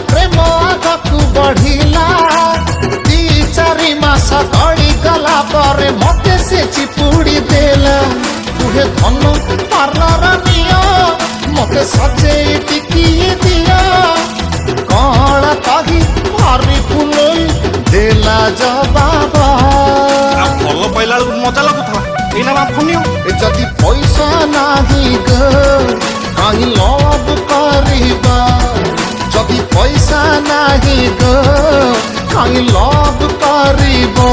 प्रेम आगकु बढ़िला 2-4 मास गड़ी गला पर मते से चिपुड़ी देला तुहे धन पार्लर निया मते सजे टिकिए दिया कौड़ा कही भारी फुलई देला जवाब ଭଲ ପାଇଲା ବେଳକୁ ମଜା ଲାଗୁଥିଲା ଏଇନା ନା ଫୁନିଅ जदि पैसा नाही ग कहीं लव करिबा जदि पैसा नाही ग कहीं लव करिबा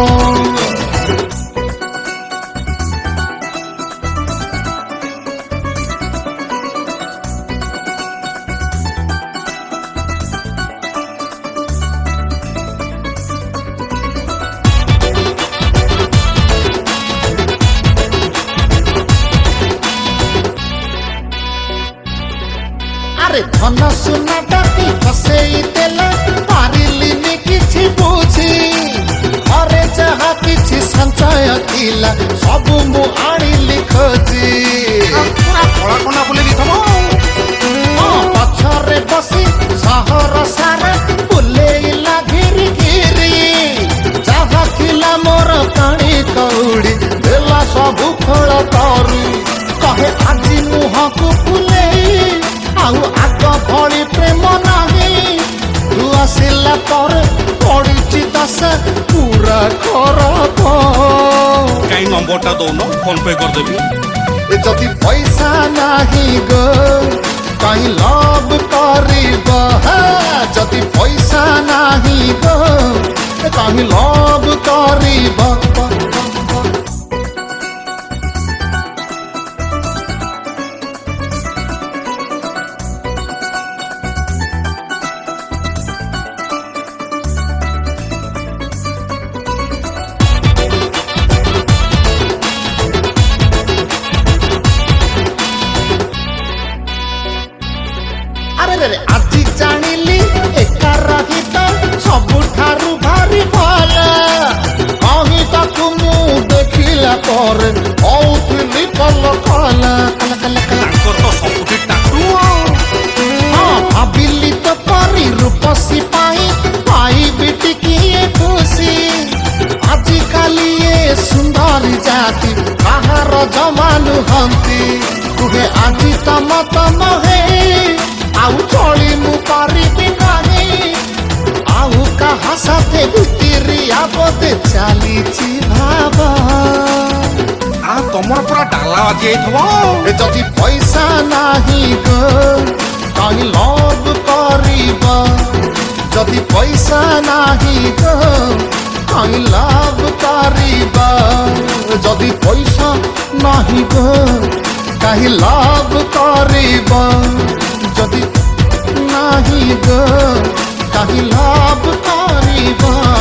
अरे धन सुना डाकी फसेई देला पारिलिनी किछि बुझी घरे जहा किछि संचय थिला सब मु आनिली खोजी ପୁରା କଳା କନା ବୁଲେଇ ଦେଇଥିବ पछरे बसी सहर सारा बुलेइला घिरी घिरी जहा थिला मोर पानी कौड़ी देला सब फल तरू कहे आजी मुहको फुलेई आउ आग भली प्रेम नाही तू आसिला पर पड़िछि दस पूरा खराब କାଇଁ ନମ୍ବରଟା ଦଉନ ଫୋନ ପେ କରିଦେବି जदि पैसा नाही ग कहीं लव करिबा जदि पैसा नाही ग कहीं लव करिबा अरे आजी जानिली एका रही तो सबुठारु भारी भल कहीं ताकू मु देखिला पर औथिली कल कल कल कल कल ତାଙ୍କର ତ ସବୁଠି ଟାଟୁ भाबिली तो परी रूपसी पाई बेटी किए खुशी आजी काली ये सुंदरी जाति कहार जमानु हंती तुहे आजी तम तम है आउ चली मु पारिबी नाही आउ कहा साथे भितरी आबदे चालीछि भाबा ଆ ତମର ପୁରା ଡାଲା ବାଜି ଯାଇଥିବ जदि पैसा नाही ग कहीं लव करिबा जदि पैसा नाही ग कहीं लव करिबा जदि पैसा नाही ग कहीं लव करिबा जदि नाही ग कहीं लव करिबा